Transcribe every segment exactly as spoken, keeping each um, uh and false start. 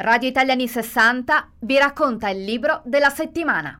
Radio Italia anni sessanta vi racconta il libro della settimana.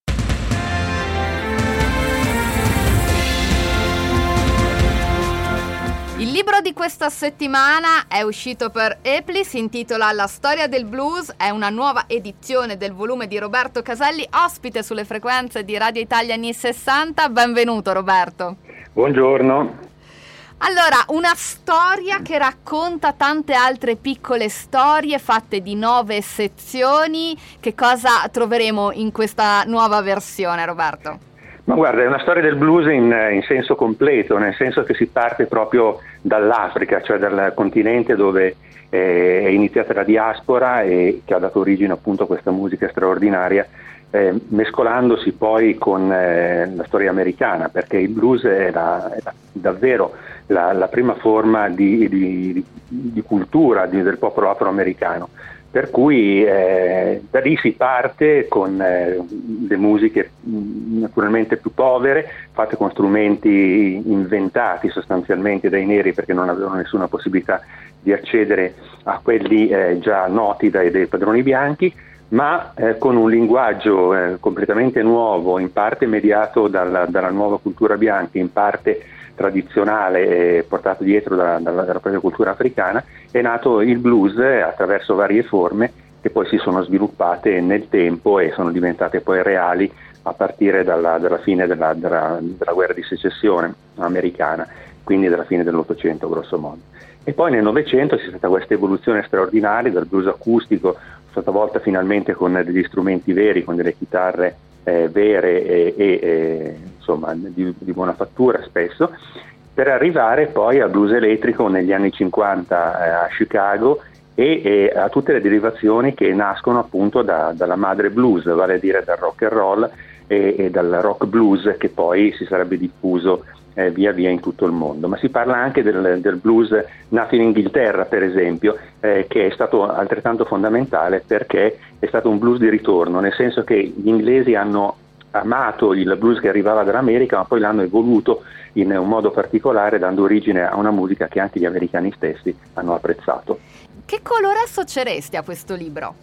Il libro di questa settimana è uscito per Epli, si intitola La storia del blues, è una nuova edizione del volume di Roberto Caselli, ospite sulle frequenze di Radio Italia anni sessanta. Benvenuto Roberto. Buongiorno. Allora, una storia che racconta tante altre piccole storie fatte di nove sezioni. Che cosa troveremo in questa nuova versione, Roberto? Ma guarda, è una storia del blues in, in senso completo, nel senso che si parte proprio dall'Africa, cioè dal continente dove eh, è iniziata la diaspora e che ha dato origine appunto a questa musica straordinaria, eh, mescolandosi poi con eh, la storia americana, perché il blues è, la, è la, davvero la, la prima forma di, di, di cultura di, del popolo afroamericano. Per cui eh, da lì si parte con eh, le musiche mh, naturalmente più povere, fatte con strumenti inventati sostanzialmente dai neri perché non avevano nessuna possibilità di accedere a quelli eh, già noti dai, dai padroni bianchi, ma eh, con un linguaggio eh, completamente nuovo, in parte mediato dalla, dalla nuova cultura bianca, in parte tradizionale e portato dietro da, dalla, dalla propria cultura africana. È nato il blues attraverso varie forme che poi si sono sviluppate nel tempo e sono diventate poi reali a partire dalla, dalla fine della, della, della guerra di secessione americana, quindi dalla fine dell'Ottocento grosso modo. E poi nel Novecento c'è stata questa evoluzione straordinaria dal blues acustico, stavolta finalmente con degli strumenti veri, con delle chitarre eh, vere e, e, e insomma di, di buona fattura spesso, per arrivare poi al blues elettrico negli anni cinquanta eh, a Chicago e, e a tutte le derivazioni che nascono appunto da, dalla madre blues, vale a dire dal rock and roll e, e dal rock blues, che poi si sarebbe diffuso eh, via via in tutto il mondo. Ma si parla anche del, del blues nato in Inghilterra, per esempio, eh, che è stato altrettanto fondamentale perché è stato un blues di ritorno, nel senso che gli inglesi hanno amato il blues che arrivava dall'America, ma poi l'hanno evoluto in un modo particolare, dando origine a una musica che anche gli americani stessi hanno apprezzato. Che colore associeresti a questo libro?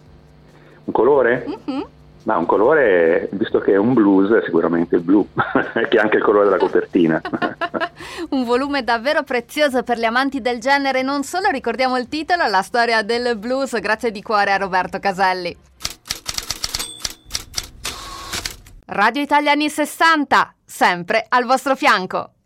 Un colore? Mm-hmm. Ma un colore, visto che è un blues, sicuramente il blu, che è anche il colore della copertina. Un volume davvero prezioso per gli amanti del genere, non solo. Ricordiamo il titolo, La storia del blues. Grazie di cuore a Roberto Caselli. Radio Italia anni sessanta, sempre al vostro fianco.